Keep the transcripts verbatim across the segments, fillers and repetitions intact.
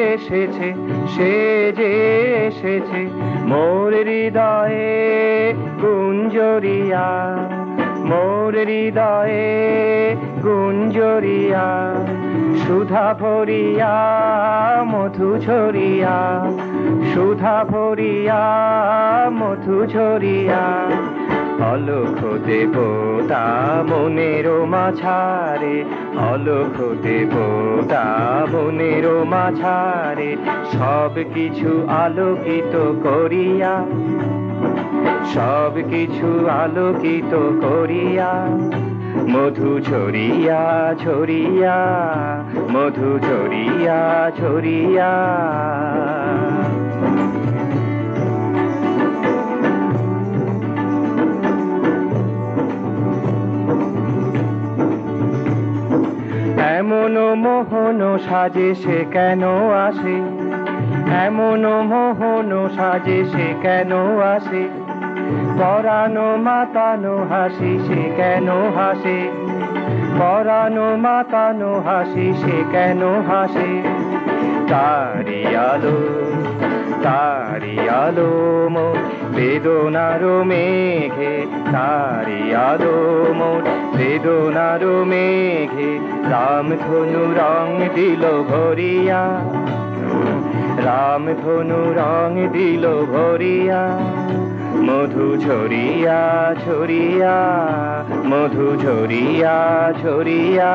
এসেছে, সে যে এসেছে মোর হৃদয়ে গুঞ্জরিয়া, মোর হৃদয়ে গুঞ্জরিয়া, সুধা ভরিয়া মধু ঝরিয়া, সুধা ভরিয়া মধু ঝরিয়া, অলখ দেবতা মনের মাঝারে, অলখ দেবতা মনের মাঝারে, সব কিছু আলোকিত করিয়া, সব কিছু আলোকিত করিয়া, মধু ঝরিয়া ঝরিয়া, মধু ঝরিয়া ঝরিয়া। এমন মোহন সাজে সে কেন আসে, এমন মোহন সাজে সে কেন আসে, পরানো মাতানো হাসি সে কেন হাসে, পরানো মাতানো হাসি সে কেন হাসে, তারি আলো তারি আলো মোর বেদনার মেঘে, তারি আলো মোর বেদনার মেঘে, রামধনু রং দিল ভরিয়া, রামধনু রং দিল ভরিয়া, মধু ঝরিয়া ঝরিয়া, মধু ঝরিয়া ঝরিয়া।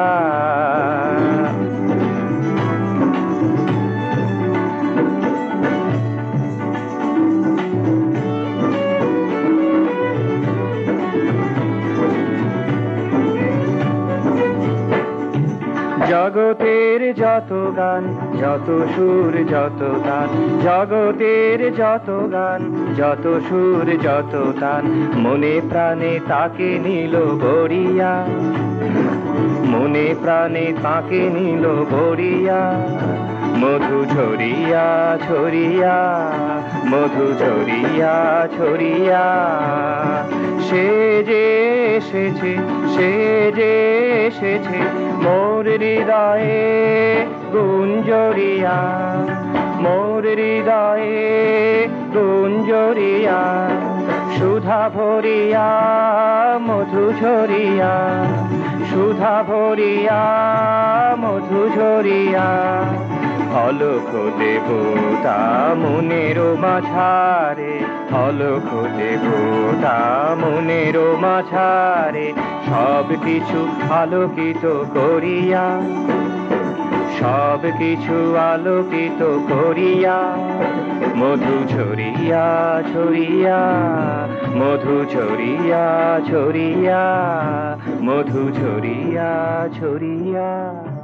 জগতের যত গান, যত সুর, যত তান, জগতের যত গান, যত সুর, যত তান, মনে প্রাণে তাকে নিল বরিয়া, মনে প্রাণে তাকে নিল বরিয়া, মধু ঝরিয়া ঝরিয়া, মধু ঝরিয়া ঝরিয়া, সে যে এসেছে, সে যে এসেছে মোর হৃদয়ে গুঞ্জরিয়া, মোর হৃদয়ে গুঞ্জরিয়া, সুধা ভরিয়া মধু ঝরিয়া, সুধা ভরিয়া মধু ঝরিয়া, অলখ দেবতা মনের মাঝারে, অলখ দেবতা মনের মাঝারে, সব কিছু আলোকিত করিয়া, সব কিছু আলোকিত করিয়া, মধু ঝরিয়া ঝরিয়া, মধু ঝরিয়া ঝরিয়া, মধু ঝরিয়া ঝরিয়া।